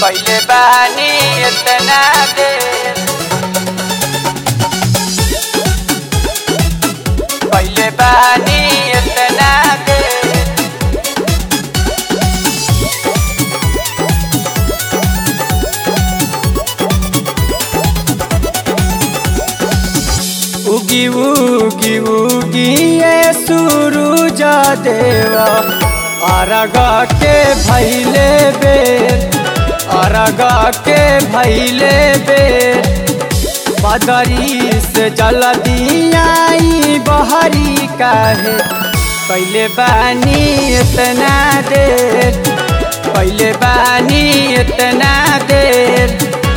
पहले बानी इतना देर, पहले बानी इतना देर। उगी उगी उगी ये सूरज देवा, अर्घ के भइले बेर, अर्घ के भइले बेर। बदरी से जल दियाई बहरी काहे, पहले बानी इतना देर, पहले बानी इतना देर।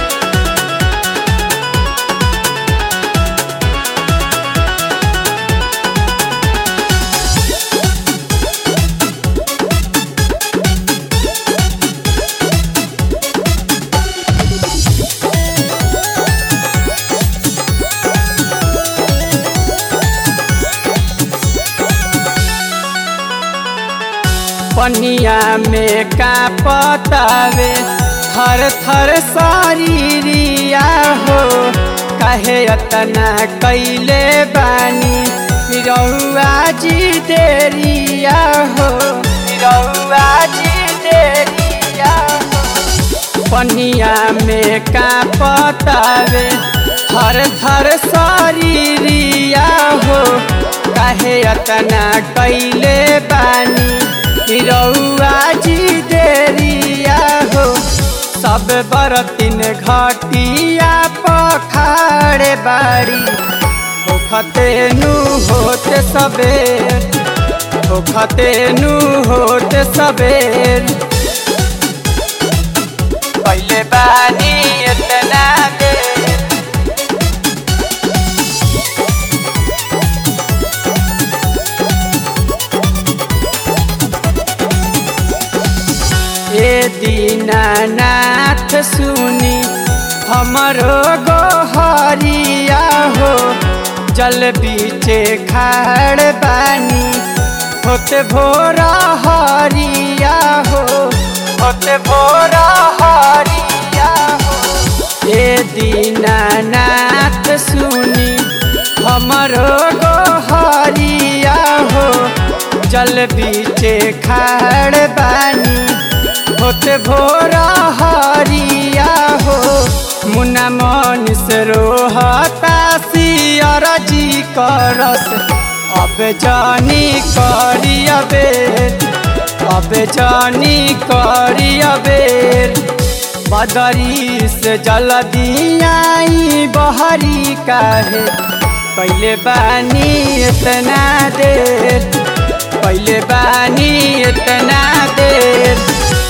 पनिया में का पतावे थर थर शरीरिया हो, कहे अतना कैले बानी रउआ जी देरिया हो, रउआ जी देरिया हो। पनिया में का पतावे थर थर शरीरिया हो, कहे अतना कैले बानी रउआ जी देरिया हो। सब बरतिन घटिया पखाड़े बाड़ी, होखते नु होते सबेर, होखते नु होते सबेर। पहले बानी इतना देर, ए दीनानाथ सुनी हमरो गोहरिया हो। जल बीचे खाड़ बानी होते भोरा हरिया हो, होते भोरा हरिया हो। ए दीनानाथ सुनी हमरो गोहरिया हो। जल बीचे खाड़ बानी होते भोरा हरिया हो। मुना मन से रोहता सियर जी करस, अब जानी करिया बेर, अब जानी करिया बेर। बदरी से जल दियाई बहरी काहे, पहले बानी इतना देर, पहले बानी इतना देर।